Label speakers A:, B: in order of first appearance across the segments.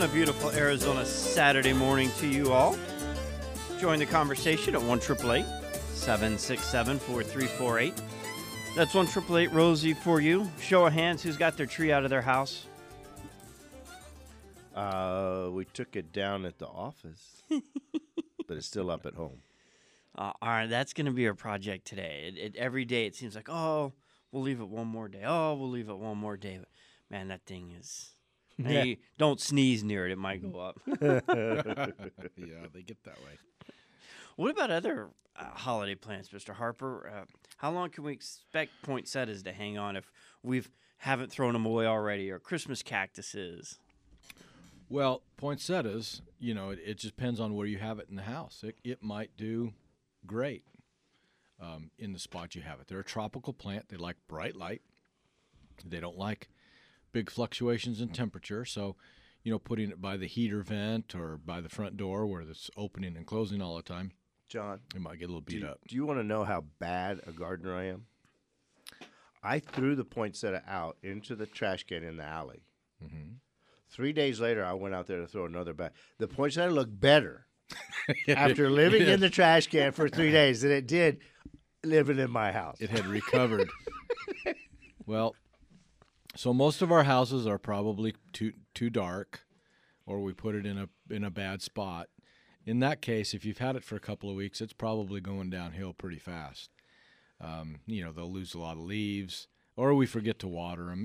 A: on a beautiful Arizona Saturday morning to you all. Join the conversation at 1-888-767-4348. That's 1-888-ROSIE for you. Show of hands, who's got their tree out of their house?
B: We took it down at the office, but it's still up at home.
A: All right, that's going to be our project today. Every day it seems like, oh, we'll leave it one more day. Oh, we'll leave it one more day. But, man, that thing is... Hey, don't sneeze near it. It might go up.
C: Yeah, they get that way.
A: What about other holiday plans, Mr. Harper? How long can we expect poinsettias to hang on if we haven't thrown them away already, or Christmas cactuses?
C: Well, poinsettias, it just depends on where you have it in the house. It might do great in the spot you have it. They're a tropical plant. They like bright light. They don't like big fluctuations in temperature. So, putting it by the heater vent or by the front door where it's opening and closing all the time,
B: John,
C: it might get a little beat up.
B: Do you want to know how bad a gardener I am? I threw the poinsettia out into the trash can in the alley.
C: Mm-hmm.
B: 3 days later, I went out there to throw another bag. The poinsettia looked better after living in the trash can for 3 days than it did living in my house.
C: It had recovered. Well, so most of our houses are probably too dark, or we put it in a bad spot. In that case, if you've had it for a couple of weeks, it's probably going downhill pretty fast. They'll lose a lot of leaves, or we forget to water them.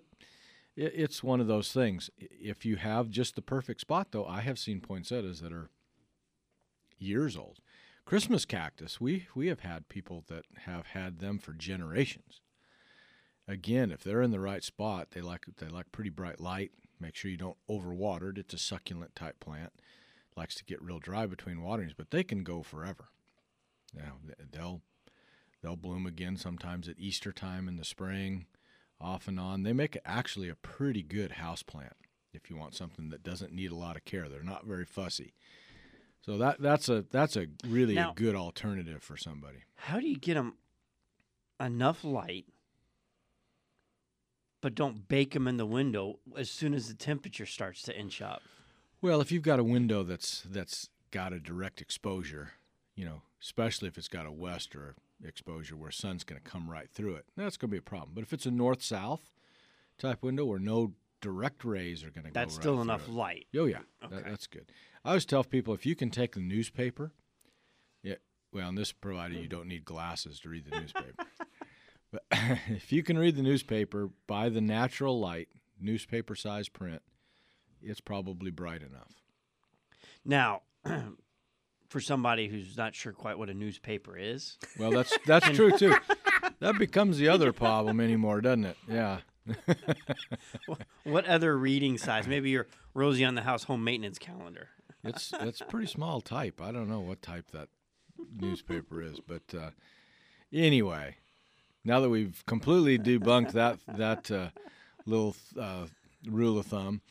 C: It's one of those things. If you have just the perfect spot, though, I have seen poinsettias that are years old. Christmas cactus, we have had people that have had them for generations. Again, if they're in the right spot, they like pretty bright light. Make sure you don't overwater it. It's a succulent type plant. Likes to get real dry between waterings, but they can go forever. They'll bloom again sometimes at Easter time in the spring, off and on. They make actually a pretty good house plant if you want something that doesn't need a lot of care. They're not very fussy. So that's a really a good alternative for somebody.
A: How do you get them enough light, but don't bake them in the window as soon as the temperature starts to inch up?
C: Well, if you've got a window that's got a direct exposure, especially if it's got a west or exposure where sun's going to come right through it, that's going to be a problem. But if it's a north-south type window where no direct rays are going to go right through it.
A: That's still enough light.
C: Oh, yeah.
A: Okay.
C: That's good. I always tell people, if you can take the newspaper, in this provided you don't need glasses to read the newspaper. But if you can read the newspaper by the natural light, newspaper size print, it's probably bright enough.
A: Now, for somebody who's not sure quite what a newspaper is.
C: Well, that's true, too. That becomes the other problem anymore, doesn't it? Yeah.
A: What other reading size? Maybe your Rosie on the House home maintenance calendar.
C: It's pretty small type. I don't know what type that newspaper is. But anyway, now that we've completely debunked that little rule of thumb,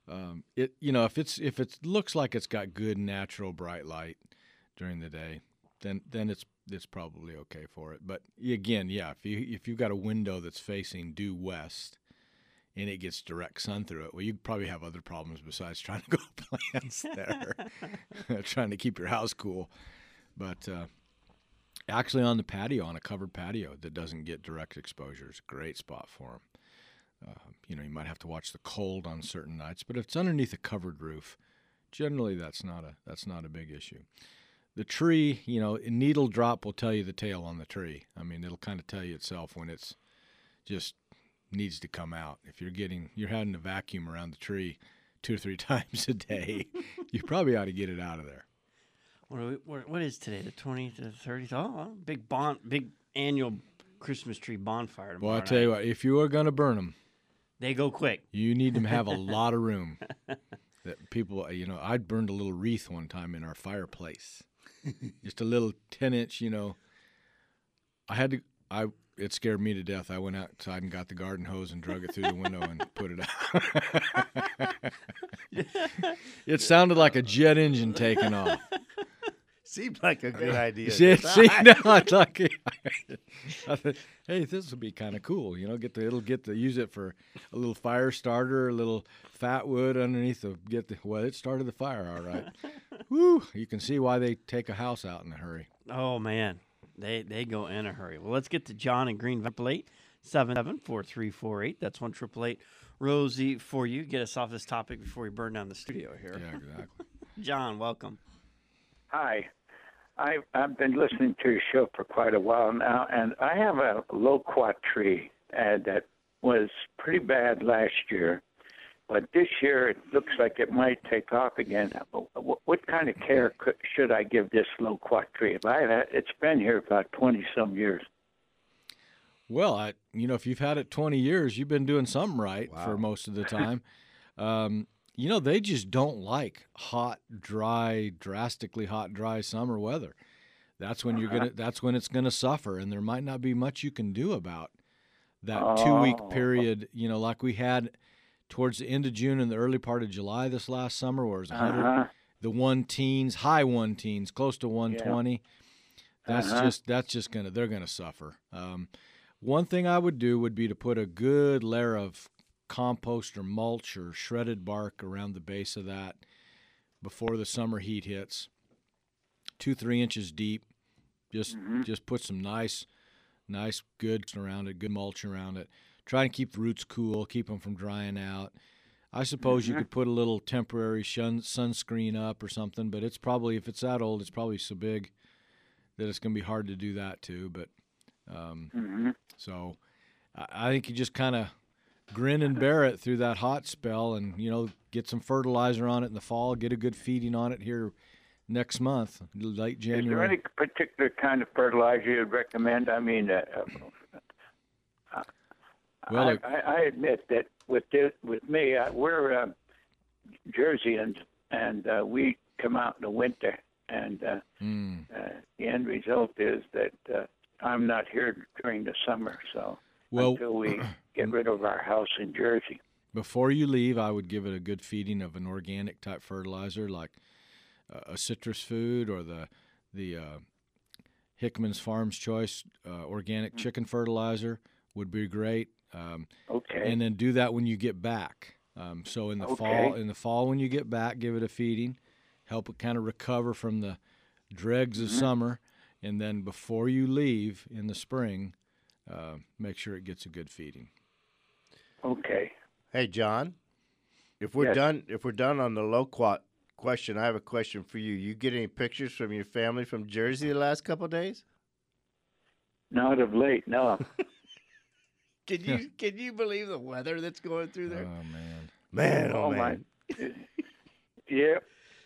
C: if it looks like it's got good natural bright light during the day, then it's probably okay for it. But again, if you've got a window that's facing due west and it gets direct sun through it, well, you probably have other problems besides trying to grow plants there, trying to keep your house cool. But actually on the patio, on a covered patio that doesn't get direct exposure, is a great spot for them. You might have to watch the cold on certain nights, but if it's underneath a covered roof, generally that's not a big issue. The tree, a needle drop will tell you the tale on the tree. I mean, it'll kind of tell you itself when it's just needs to come out. If you're having to vacuum around the tree 2 or 3 times a day, you probably ought to get it out of there.
A: What is today? The 20th to the 30th? Oh, big annual Christmas tree bonfire tomorrow.
C: Well, I tell you what, if you are going to burn them,
A: they go quick. You
C: need them to have a lot of room. That people, I burned a little wreath one time in our fireplace. Just a little 10-inch, it scared me to death. I went outside and got the garden hose and drug it through the window and put it out. It sounded like a jet engine taking off.
B: Seemed like a good idea.
C: See, no, it's like, I thought, hey, this would be kind of cool. You know, use it for a little fire starter, a little fat wood underneath it started the fire all right. Woo! You can see why they take a house out in a hurry.
A: Oh, man. They go in a hurry. Well, let's get to John in Green Valley, 877-4348. That's 1-888 Rosie for you. Get us off this topic before we burn down the studio here.
C: Yeah, exactly.
A: John, welcome.
D: Hi. I've been listening to your show for quite a while now, and I have a loquat tree that was pretty bad last year, but this year it looks like it might take off again. What kind of care should I give this loquat tree? It's been here about 20-some years.
C: Well, if you've had it 20 years, you've been doing something right
B: Wow.
C: for most of the time. They just don't like hot, dry, drastically hot, dry summer weather. That's when that's when it's gonna suffer, and there might not be much you can do about that 2-week period. Like we had towards the end of June and the early part of July this last summer, where it was 100, the high 1 teens, close to 120. Yeah. They're gonna suffer. One thing I would do would be to put a good layer of compost or mulch or shredded bark around the base of that before the summer heat hits. 2-3 inches deep. Just put some nice good around it, good mulch around it. Try and keep the roots cool, keep them from drying out. I suppose you could put a little temporary sunscreen up or something, but it's probably, if it's that old, it's probably so big that it's going to be hard to do that too. But so I think you just kind of grin and bear it through that hot spell, and get some fertilizer on it in the fall, get a good feeding on it here next month, late January.
D: Is there any particular kind of fertilizer you'd recommend? I mean,
C: well,
D: I admit that with me, we're Jerseyans, and we come out in the winter, and the end result is that I'm not here during the summer, so until we get rid of our house in Jersey.
C: Before you leave, I would give it a good feeding of an organic type fertilizer, like a citrus food or the Hickman's Farm's Choice organic chicken fertilizer would be great.
D: Okay.
C: And then do that when you get back. So in the fall when you get back, give it a feeding, help it kind of recover from the dregs of summer, and then before you leave in the spring, make sure it gets a good feeding.
D: Okay.
B: Hey, John, if we're done on the loquat question, I have a question for you. You get any pictures from your family from Jersey the last couple of days?
D: Not of late, no.
B: Can you believe the weather that's going through there?
C: Oh
B: Man,
D: my. Yeah.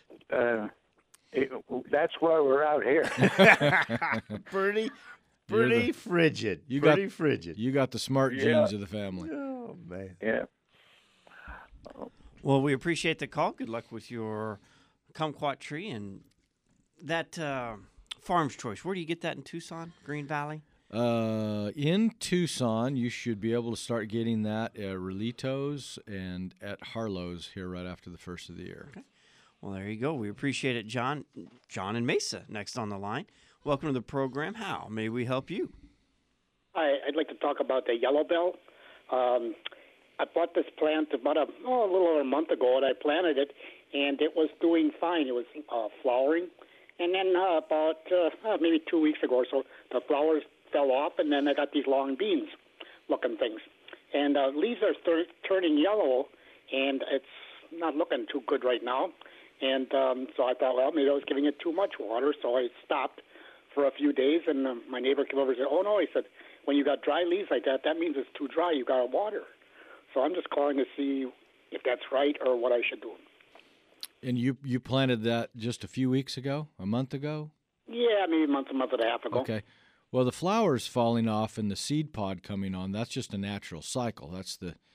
D: That's why we're out here.
B: pretty frigid. Frigid.
C: You got the smart genes of the family.
B: Oh man.
D: Yeah.
A: Well, we appreciate the call. Good luck with your kumquat tree and that Farm's Choice. Where do you get that in Tucson, Green Valley?
C: In Tucson, you should be able to start getting that at Relitos and at Harlow's here right after the first of the year.
A: Okay. Well, there you go. We appreciate it, John. John in Mesa, next on the line. Welcome to the program. How may we help you?
E: Hi, I'd like to talk about the yellow bell. I bought this plant about a little over a month ago, and I planted it, and it was doing fine. It was flowering. And then about maybe 2 weeks ago or so, the flowers fell off, and then I got these long beans-looking things. And leaves are turning yellow, and it's not looking too good right now. And so I thought, well, maybe I was giving it too much water, so I stopped for a few days, and my neighbor came over and said, oh, no, he said, when you got dry leaves like that, that means it's too dry. You got to water. So I'm just calling to see if that's right or what I should do.
C: And you planted that just a few weeks ago, a month ago?
E: Yeah, maybe a month and a half ago.
C: Okay. Well, the flowers falling off and the seed pod coming on, that's just a natural cycle. That's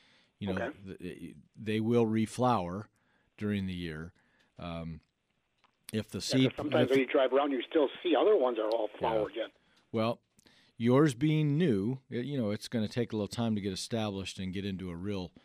C: they will reflower during the year. If the seed...
E: sometimes when you drive around, you still see other ones are all flowered yet.
C: Well, yours being new, it's going to take a little time to get established and get into a real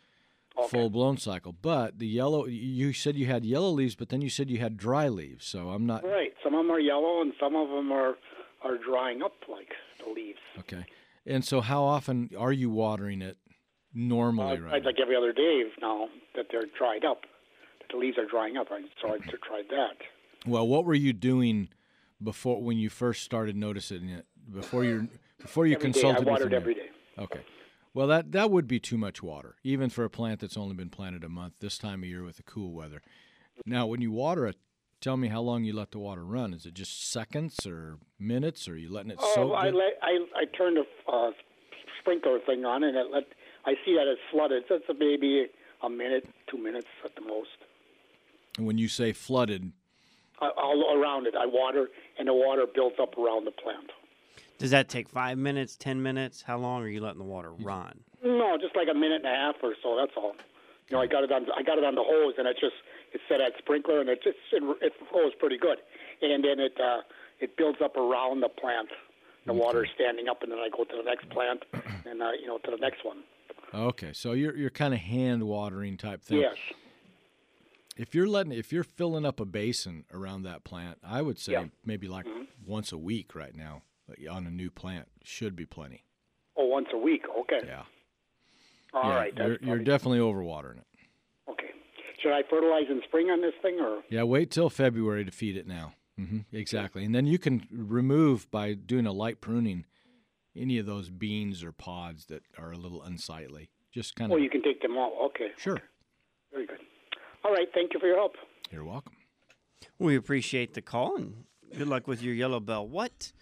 E: Okay.
C: full-blown cycle. But the yellow, you said you had yellow leaves, but then you said you had dry leaves. So I'm not
E: Right. Some of them are yellow, and some of them are drying up like the leaves.
C: okay. And so, how often are you watering it normally? Right.
E: Like every other day now that they're dried up, that the leaves are drying up. So I tried that.
C: Well, what were you doing before when you first started noticing it? Before you
E: Every day. I
C: consulted with
E: watered
C: the
E: every day.
C: Okay. Well, that would be too much water, even for a plant that's only been planted a month this time of year with the cool weather. Now, when you water it, tell me how long you let the water run. Is it just seconds or minutes, or are you letting it soak?
E: I
C: good?
E: I turned a sprinkler thing on, and I see that it's flooded. So it's maybe a minute, 2 minutes at the most.
C: And when you say flooded,
E: All around it, I water, and the water builds up around the plant.
A: Does that take 5 minutes, 10 minutes? How long are you letting the water run?
E: No, just like a minute and a half or so. That's all. I got it on the hose, and it's set at sprinkler, and it flows pretty good. And then it builds up around the plant. The water's standing up, and then I go to the next plant, and to the next one.
C: okay, so you're kind of hand watering type thing.
E: Yes.
C: If you're filling up a basin around that plant, I would say
E: Yeah.
C: maybe like once a week right now on a new plant should be plenty.
E: Oh, once a week. Okay.
C: Yeah.
E: All
C: yeah,
E: right.
C: You're
E: Probably,
C: definitely overwatering it.
E: okay. Should I fertilize in spring on this thing, or?
C: Yeah, wait till February to feed it now. Exactly. And then you can remove, by doing a light pruning, any of those beans or pods that are a little unsightly. Just kind of.
E: Oh, you can take them all. Okay.
C: Sure.
E: Very good. All right. Thank you for your help.
C: You're welcome.
A: We appreciate the call and good luck with your yellow bell. What?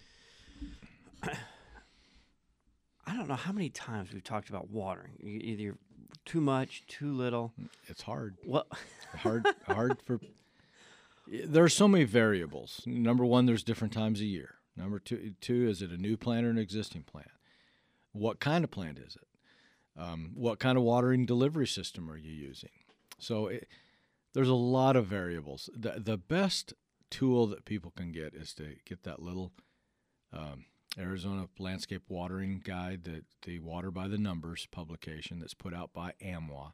A: I don't know how many times we've talked about watering. Either too much, too little.
C: It's hard.
A: What?
C: Hard for. There are so many variables. Number one, there's different times a year. Number two, is it a new plant or an existing plant? What kind of plant is it? What kind of watering delivery system are you using? So there's a lot of variables. The best tool that people can get is to get that little Arizona Landscape Watering Guide, the Water by the Numbers publication that's put out by AMWA.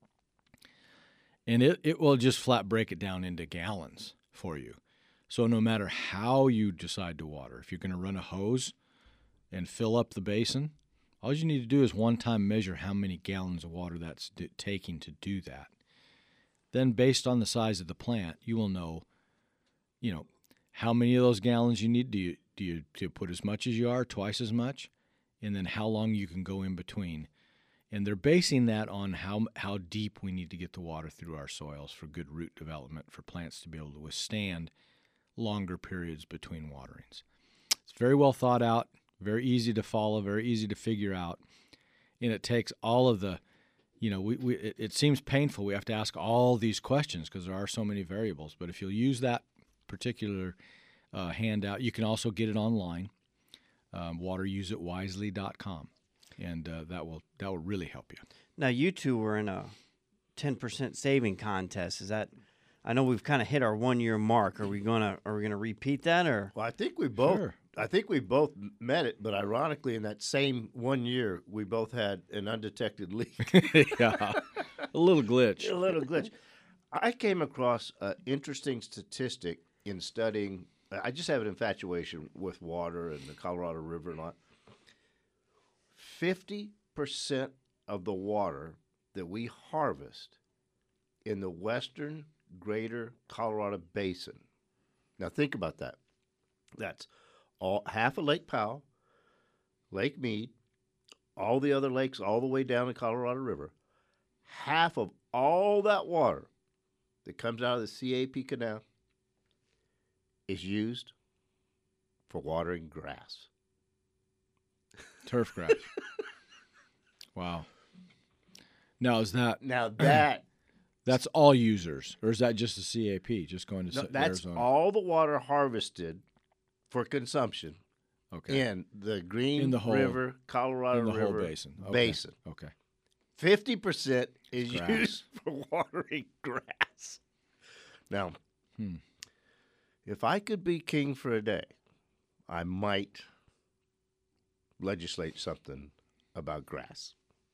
C: And it will just flat break it down into gallons for you. So no matter how you decide to water, if you're going to run a hose and fill up the basin, all you need to do is one time measure how many gallons of water that's taking to do that. Then based on the size of the plant, you will know, how many of those gallons you need. Do you put as much as you are, twice as much? And then how long you can go in between. And they're basing that on how deep we need to get the water through our soils for good root development, for plants to be able to withstand longer periods between waterings. It's very well thought out, very easy to follow, very easy to figure out. And it takes all of the, it seems painful. We have to ask all these questions because there are so many variables. But if you'll use that particular handout, you can also get it online, wateruseitwisely.com. And that will really help you.
A: Now, you two were in a 10% saving contest. Is that? I know we've kind of hit our 1 year mark. Are we gonna repeat that, or?
B: Well, I think we both.
C: Sure.
B: I think we both met it, but ironically, in that same 1 year, we both had an undetected leak.
C: Yeah, a little glitch.
B: A little glitch. I came across an interesting statistic in studying. I just have an infatuation with water and the Colorado River and all. 50% of the water that we harvest in the western greater Colorado Basin. Now think about that. That's half of Lake Powell, Lake Mead, all the other lakes all the way down the Colorado River. Half of all that water that comes out of the CAP Canal is used for watering grass.
C: Turf grass. Wow. Now
B: That's
C: all users, or is that just the CAP, just going to
B: that's
C: Arizona?
B: all the water harvested for consumption
C: Okay.
B: in the Green
C: In the whole-
B: River, Colorado
C: in the
B: River
C: whole basin. Okay.
B: basin.
C: Okay.
B: 50% is
C: Grass.
B: used for watering grass. Now, if I could be king for a day, I might legislate something about grass.